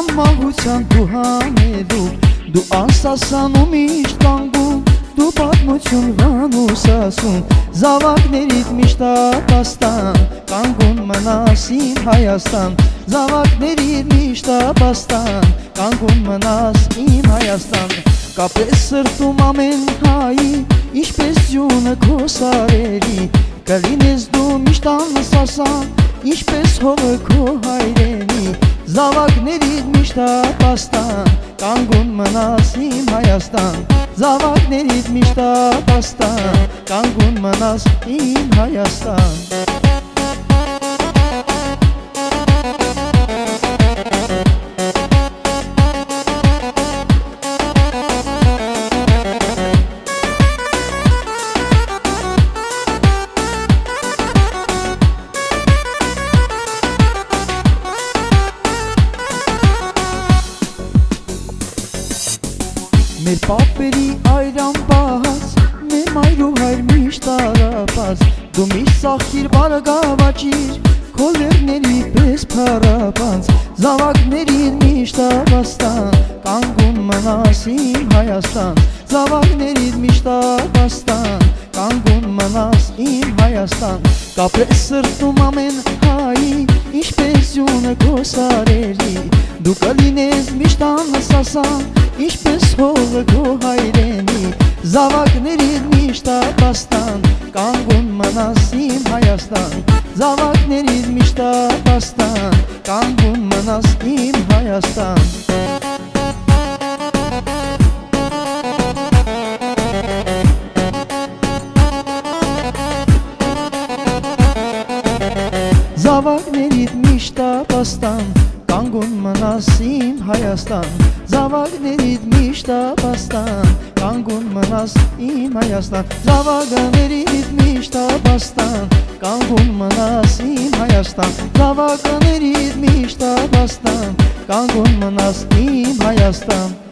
մահության դու հանելու, դու անսասանում միշտ կանգում, դու պատմություն վանուս ասում, զավակներիդ միշտ ապաստան, կանգուն մնաս իմ Հայաստան, զավակներիդ միշտ ապաստան, կանգուն մնաս իմ Հայաստան, կապես սրտում ամեն հայի, ինչպես ջունը քո սարերի, կլինես դու միշտ անսասան, ինչպես հողը քո հայրենի, զավակներիդ միշտ ապաստան, կանգուն մնաս իմ Հայաստան, զավակներիդ միշտ ապաստան, կանգուն մնաս իմ Հայաստան։ Մեր պապերի այրան պահած, մեր մայրու հայր միշտ արապած, դու միշտ սախիր բարգավաճիր, քո լեռների պես փառապանց, զավակներիդ միշտ ապաստան, կանգուն մնաս իմ Հայաստան, զավակներիդ միշտ ապաստան, կանգուն մնաս իմ Հայաստան, կապրես սրտում ամեն հայի, ինչպես ջունը քո սարերի, դու կլինես միշտ անսասան, ինչպես հողը քո հայրենի, զավակներիդ միշտ ապաստան, կանգուն մնաս իմ Հայաստան, զավակներիդ միշտ ապաստան, կանգուն մնաս իմ Հայաստան։ Զավակներիդ միշտ ապաստան, կանգուն մնաս իմ Հայաստան, զավակներիդ միշտ ապաստան, կանգուն մնաս իմ Հայաստան, զավակներիդ միշտ ապաստան, կանգուն մնաս իմ Հայաստան, զավակներիդ միշտ ապաստան, կանգուն մնաս իմ Հայաստան։